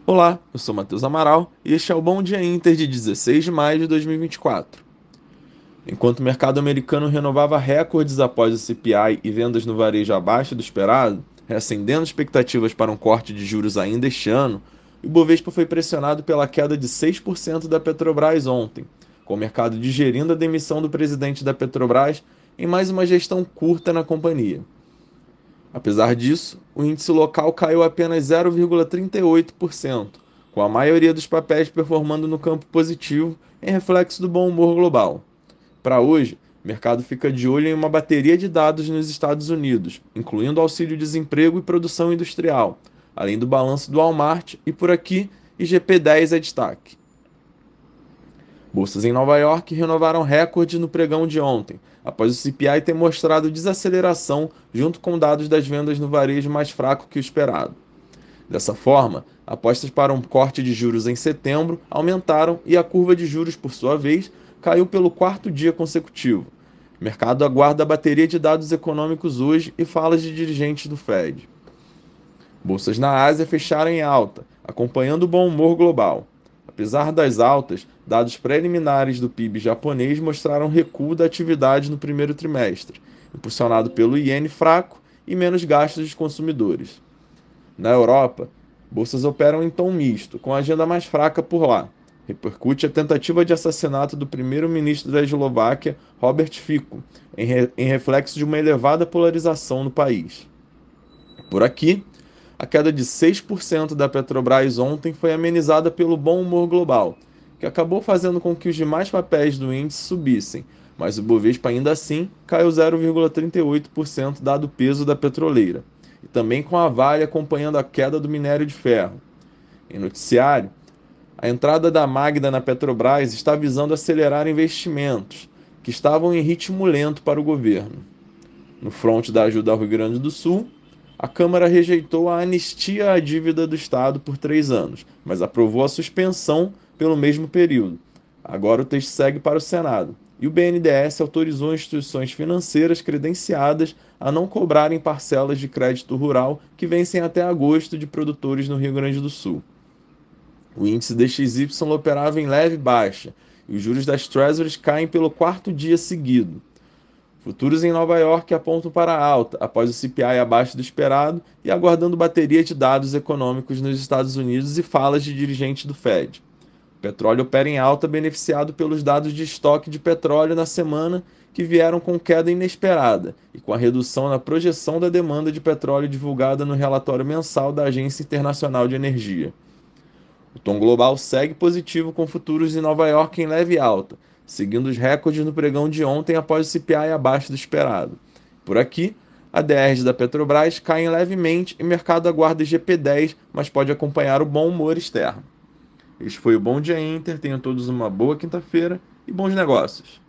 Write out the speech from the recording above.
Olá, eu sou Matheus Amaral e este é o Bom Dia Inter de 16 de maio de 2024. Enquanto o mercado americano renovava recordes após o CPI e vendas no varejo abaixo do esperado, reacendendo expectativas para um corte de juros ainda este ano, o Ibovespa foi pressionado pela queda de 6% da Petrobras ontem, com o mercado digerindo a demissão do presidente da Petrobras em mais uma gestão curta na companhia. Apesar disso, o índice local caiu apenas 0,38%, com a maioria dos papéis performando no campo positivo, em reflexo do bom humor global. Para hoje, o mercado fica de olho em uma bateria de dados nos Estados Unidos, incluindo auxílio-desemprego e produção industrial, além do balanço do Walmart e, por aqui, IGP-10 é destaque. Bolsas em Nova York renovaram recorde no pregão de ontem, após o CPI ter mostrado desaceleração junto com dados das vendas no varejo mais fraco que o esperado. Dessa forma, apostas para um corte de juros em setembro aumentaram e a curva de juros, por sua vez, caiu pelo quarto dia consecutivo. O mercado aguarda a bateria de dados econômicos hoje e falas de dirigentes do Fed. Bolsas na Ásia fecharam em alta, acompanhando o bom humor global. Apesar das altas, dados preliminares do PIB japonês mostraram recuo da atividade no primeiro trimestre, impulsionado pelo iene fraco e menos gastos dos consumidores. Na Europa, bolsas operam em tom misto, com a agenda mais fraca por lá. Repercute a tentativa de assassinato do primeiro-ministro da Eslováquia, Robert Fico, em reflexo de uma elevada polarização no país. Por aqui, a queda de 6% da Petrobras ontem foi amenizada pelo bom humor global, que acabou fazendo com que os demais papéis do índice subissem, mas o Bovespa ainda assim caiu 0,38% dado o peso da petroleira, e também com a Vale acompanhando a queda do minério de ferro. Em noticiário, a entrada da Magda na Petrobras está visando acelerar investimentos, que estavam em ritmo lento para o governo. No fronte da ajuda ao Rio Grande do Sul, a Câmara rejeitou a anistia à dívida do Estado por 3 anos, mas aprovou a suspensão pelo mesmo período. Agora o texto segue para o Senado, e o BNDES autorizou instituições financeiras credenciadas a não cobrarem parcelas de crédito rural que vencem até agosto de produtores no Rio Grande do Sul. O índice DXY operava em leve baixa, e os juros das Treasuries caem pelo quarto dia seguido. Futuros em Nova York apontam para alta, após o CPI abaixo do esperado e aguardando bateria de dados econômicos nos Estados Unidos e falas de dirigentes do Fed. O petróleo opera em alta, beneficiado pelos dados de estoque de petróleo na semana, que vieram com queda inesperada e com a redução na projeção da demanda de petróleo divulgada no relatório mensal da Agência Internacional de Energia. O tom global segue positivo com futuros em Nova York em leve alta, seguindo os recordes no pregão de ontem após o CPI abaixo do esperado. Por aqui, a DRs da Petrobras caem levemente e o mercado aguarda IGP-10, mas pode acompanhar o bom humor externo. Este foi o Bom Dia Inter, tenham todos uma boa quinta-feira e bons negócios.